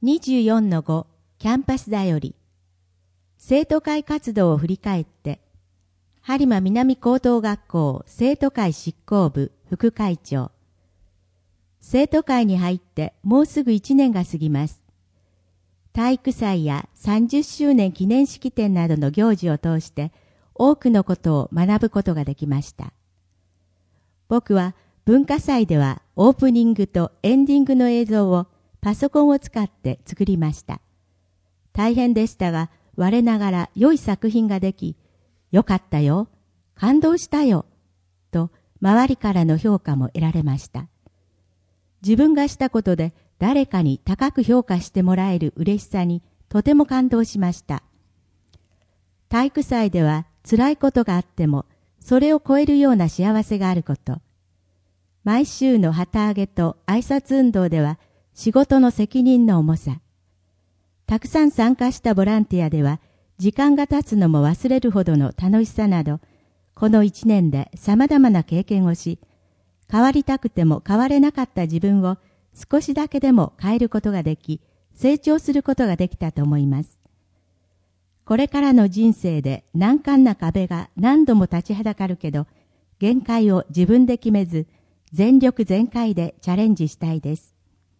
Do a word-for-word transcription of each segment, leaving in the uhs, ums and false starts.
にじゅうよんのご キャンパスだより。生徒会活動を振り返って、播磨南高等学校生徒会執行部副会長。生徒会に入ってもうすぐいちねんが過ぎます。体育祭やさんじゅっしゅうねん記念式典などの行事を通して多くのことを学ぶことができました。僕は文化祭ではオープニングとエンディングの映像をパソコンを使って作りました。大変でしたが、我ながら良い作品ができ、よかったよ、感動したよ、と周りからの評価も得られました。自分がしたことで誰かに高く評価してもらえる嬉しさにとても感動しました。体育祭では辛いことがあっても、それを超えるような幸せがあること。毎週の旗揚げと挨拶運動では仕事の責任の重さ。たくさん参加したボランティアでは時間が経つのも忘れるほどの楽しさなど、この一年で様々な経験をし、変わりたくても変われなかった自分を少しだけでも変えることができ、成長することができたと思います。これからの人生で難関な壁が何度も立ちはだかるけど、限界を自分で決めず、全力全開でチャレンジしたいです。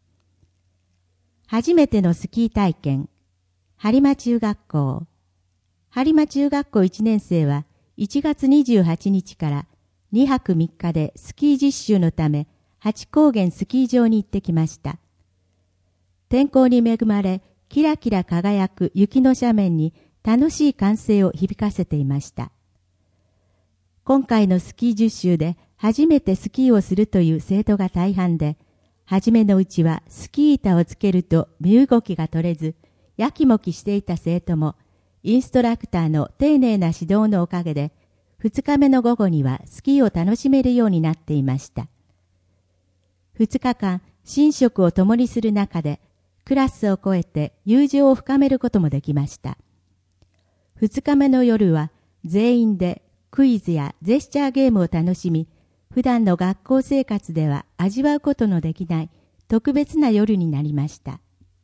初めてのスキー体験、播磨中学校。播磨中学校いちねん生はいちがつにじゅうはちにちからにはくみっかでスキー実習のため八高原スキー場に行ってきました。天候に恵まれ、キラキラ輝く雪の斜面に楽しい歓声を響かせていました。今回のスキー実習で初めてスキーをするという生徒が大半で、はじめのうちはスキー板をつけると身動きが取れず、やきもきしていた生徒も、インストラクターの丁寧な指導のおかげで、二日目の午後にはスキーを楽しめるようになっていました。二日間、寝食を共にする中で、クラスを超えて友情を深めることもできました。二日目の夜は、全員でクイズやジェスチャーゲームを楽しみ、普段の学校生活では味わうことのできない特別な夜になりました。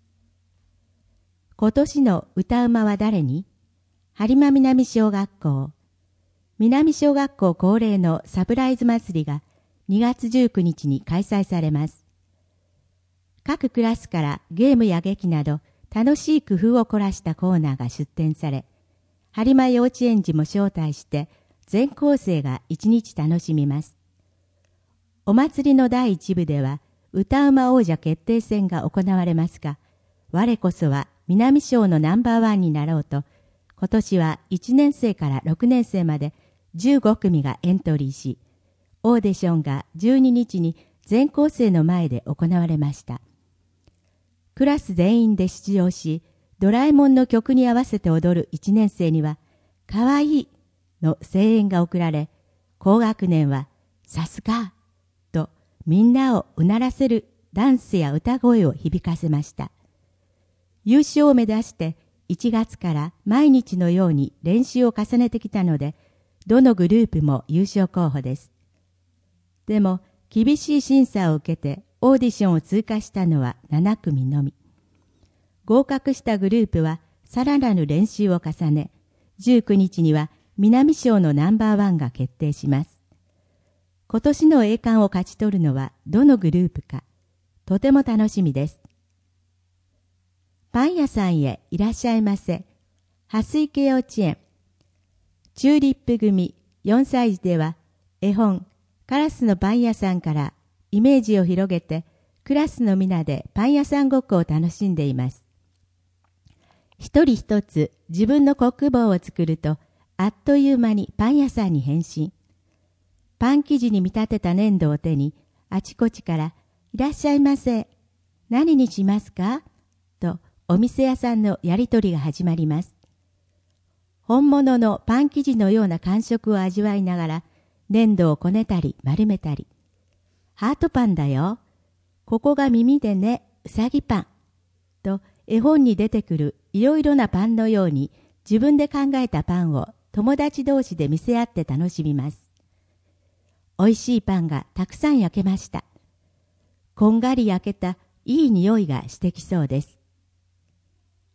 今年の歌うまは誰に？播磨南小学校。南小学校恒例のサプライズ祭りがにがつじゅうくにちに開催されます。各クラスからゲームや劇など楽しい工夫を凝らしたコーナーが出展され、播磨幼稚園児も招待して全校生が一日楽しみます。お祭りの第一部では歌うま王者決定戦が行われますが、我こそは南小のナンバーワンになろうと、今年はいちねん生からろくねん生までじゅうごくみがエントリーし、オーディションがじゅうににちに全校生の前で行われました。クラス全員で出場し、ドラえもんの曲に合わせて踊るいちねん生には、かわいいの声援が送られ、高学年はさすがとみんなをうならせるダンスや歌声を響かせました。優勝を目指していちがつから毎日のように練習を重ねてきたので、どのグループも優勝候補です。でも厳しい審査を受けてオーディションを通過したのはななくみのみ。合格したグループはさらなる練習を重ね、じゅうくにちには南小のナンバーワンが決定します。今年の栄冠を勝ち取るのはどのグループか、とても楽しみです。パン屋さんへいらっしゃいませ。蓮池幼稚園。チューリップ組よんさい児では、絵本、カラスのパン屋さんからイメージを広げて、クラスの皆でパン屋さんごっこを楽しんでいます。一人一つ自分のコック棒を作ると、あっという間にパン屋さんに変身。パン生地に見立てた粘土を手に、あちこちから、いらっしゃいませ。何にしますか？と、お店屋さんのやりとりが始まります。本物のパン生地のような感触を味わいながら、粘土をこねたり丸めたり。ハートパンだよ。ここが耳でね、うさぎパン。と、絵本に出てくるいろいろなパンのように、自分で考えたパンを友達同士で見せ合って楽しみます。美味しいパンがたくさん焼けました。こんがり焼けたいい匂いがしてきそうです。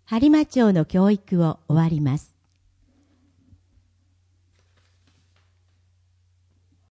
播磨町の教育を終わります。